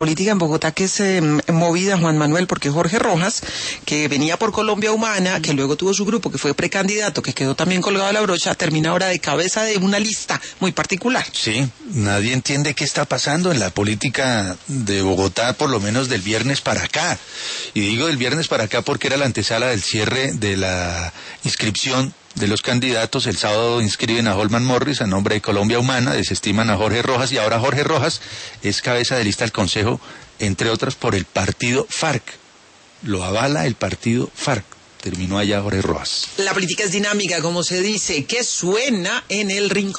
Política en Bogotá que es movida, Juan Manuel, porque Jorge Rojas, que venía por Colombia Humana, que luego tuvo su grupo, que fue precandidato, que quedó también colgado de la brocha, termina ahora de cabeza de una lista muy particular. Sí, nadie entiende qué está pasando en la política de Bogotá, por lo menos del viernes para acá. Y digo del viernes para acá porque era la antesala del cierre de la inscripción de los candidatos. El sábado inscriben a Holman Morris a nombre de Colombia Humana, desestiman a Jorge Rojas y ahora Jorge Rojas es cabeza de lista del Consejo, entre otras por el partido FARC. Lo avala el partido FARC. Terminó allá Jorge Rojas. La política es dinámica, como se dice, que suena en el rincón.